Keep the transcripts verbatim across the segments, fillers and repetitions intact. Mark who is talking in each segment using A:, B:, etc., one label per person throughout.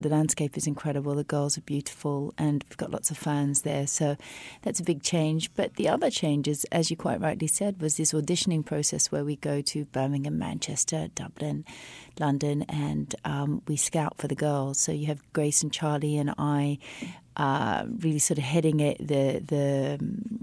A: The landscape is incredible, the girls are beautiful, and we've got lots of fans there. So that's a big change. But the other changes, as you quite rightly said, was this auditioning process where we go to Birmingham, Manchester, Dublin, London, and um, we scout for the girls. So you have Grace and Charlie and I uh, really sort of heading it, the the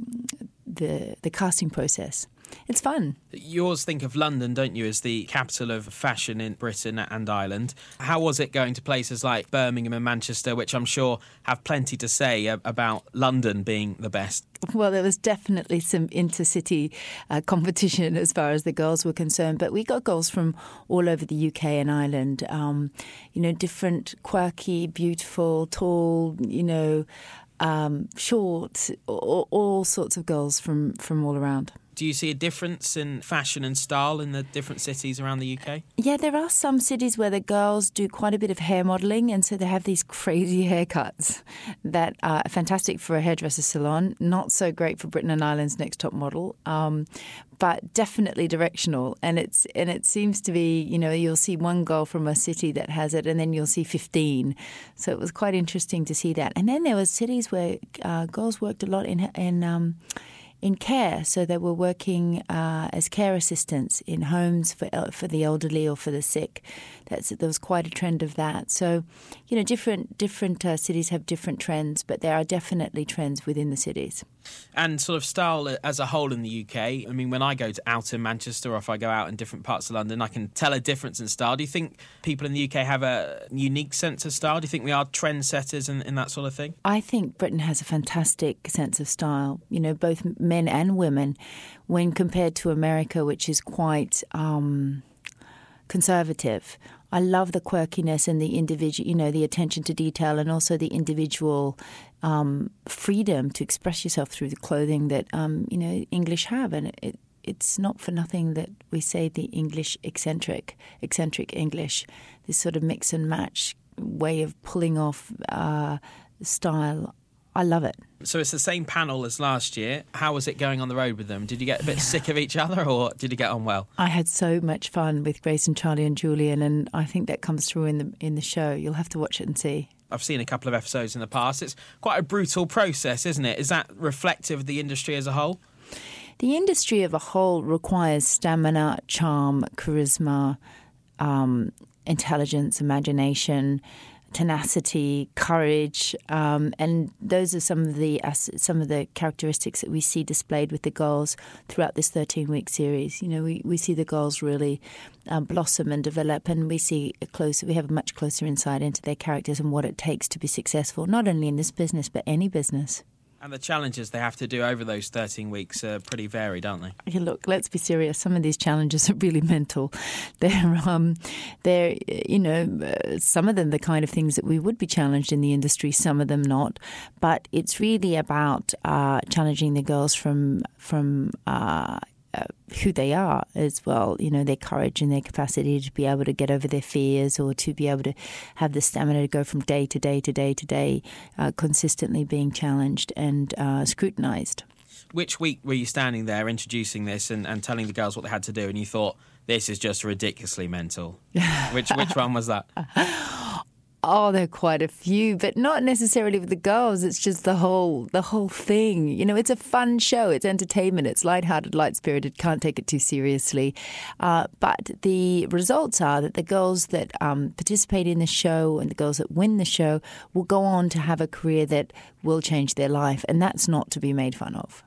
A: the the casting process. It's fun.
B: You always think of London, don't you, as the capital of fashion in Britain and Ireland. How was it going to places like Birmingham and Manchester, which I'm sure have plenty to say about London being the best?
A: Well, there was definitely some intercity uh, competition as far as the girls were concerned, but we got girls from all over the U K and Ireland, um, you know, different, quirky, beautiful, tall, you know, um, short, all, all sorts of girls from, from all around.
B: Do you see a difference in fashion and style in the different cities around the U K?
A: Yeah, there are some cities where the girls do quite a bit of hair modelling, and so they have these crazy haircuts that are fantastic for a hairdresser salon, not so great for Britain and Ireland's Next Top Model, um, but definitely directional. And it's and it seems to be, you know, you'll see one girl from a city that has it, and then you'll see fifteen. So it was quite interesting to see that. And then there were cities where uh, girls worked a lot in in. Um, in care. So they were working uh, as care assistants in homes for for the elderly or for the sick. That's, there was quite a trend of that. So, you know, different different uh, cities have different trends, but there are definitely trends within the cities.
B: And sort of style as a whole in the U K, I mean, when I go to, out in Manchester or if I go out in different parts of London, I can tell a difference in style. Do you think people in the U K have a unique sense of style? Do you think we are trendsetters in, in that sort of thing?
A: I think Britain has a fantastic sense of style, you know, both men and women, when compared to America, which is quite um, conservative. I love the quirkiness and the individual, you know, the attention to detail, and also the individual um, freedom to express yourself through the clothing that, um, you know, English have. And it, it's not for nothing that we say the English eccentric, eccentric English, this sort of mix and match way of pulling off uh, style. I love it.
B: So it's the same panel as last year. How was it going on the road with them? Did you get a bit yeah. sick of each other, or did you get on well?
A: I had so much fun with Grace and Charlie and Julian, and I think that comes through in the in the show. You'll have to watch it and see.
B: I've seen a couple of episodes in the past. It's quite a brutal process, isn't it? Is that reflective of the industry as a whole?
A: The industry of a whole requires stamina, charm, charisma, um, intelligence, imagination, tenacity, courage, um, and those are some of the some of the characteristics that we see displayed with the girls throughout this thirteen-week series. You know, we, we see the girls really um, blossom and develop, and we see a closer, we have a much closer insight into their characters and what it takes to be successful, not only in this business but any business.
B: And the challenges they have to do over those thirteen weeks are pretty varied, aren't they?
A: Yeah, look, let's be serious. Some of these challenges are really mental. They're, um, they're, you know, uh, some of them the kind of things that we would be challenged in the industry, some of them not. But it's really about uh, challenging the girls from from. Uh, Uh, who they are as well, you know, their courage and their capacity to be able to get over their fears, or to be able to have the stamina to go from day to day to day to day, uh, consistently being challenged and uh, scrutinised.
B: Which week were you standing there introducing this and, and telling the girls what they had to do, and you thought, this is just ridiculously mental? which which one was that?
A: Oh, there are quite a few, but not necessarily with the girls. It's just the whole the whole thing. You know, it's a fun show. It's entertainment. It's lighthearted, light-spirited. Can't take it too seriously. Uh, but the results are that the girls that um, participate in the show and the girls that win the show will go on to have a career that will change their life, and that's not to be made fun of.